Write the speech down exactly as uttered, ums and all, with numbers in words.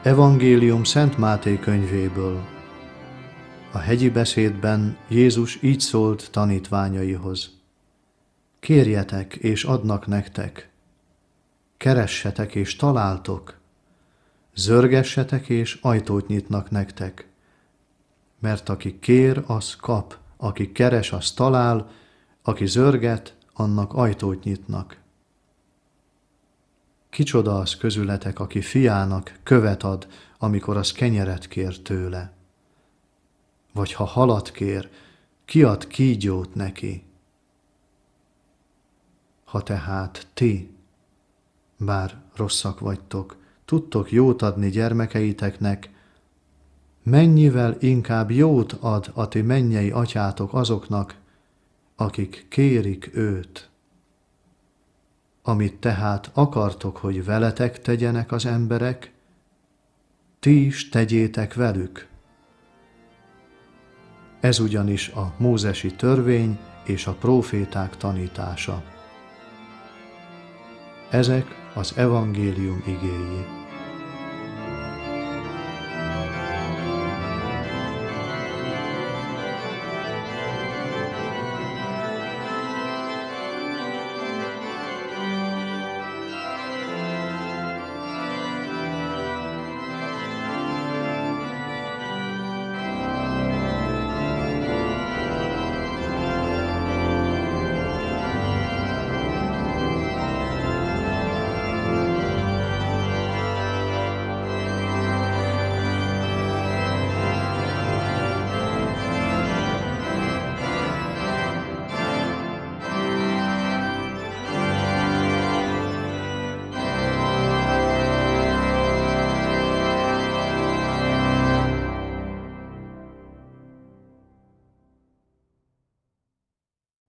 Evangélium Szent Máté könyvéből. A hegyi beszédben Jézus így szólt tanítványaihoz. Kérjetek, és adnak nektek. Keressetek, és találtok. Zörgessetek, és ajtót nyitnak nektek. Mert aki kér, az kap, aki keres, az talál, aki zörget, annak ajtót nyitnak. Kicsoda az közületek, aki fiának követ ad, amikor az kenyeret kér tőle? Vagy ha halat kér, ki ad kígyót neki? Ha tehát ti, bár rosszak vagytok, tudtok jót adni gyermekeiteknek, mennyivel inkább jót ad a ti mennyei atyátok azoknak, akik kérik őt. Amit tehát akartok, hogy veletek tegyenek az emberek, ti is tegyétek velük. Ez ugyanis a mózesi törvény és a próféták tanítása. Ezek az evangélium igéi.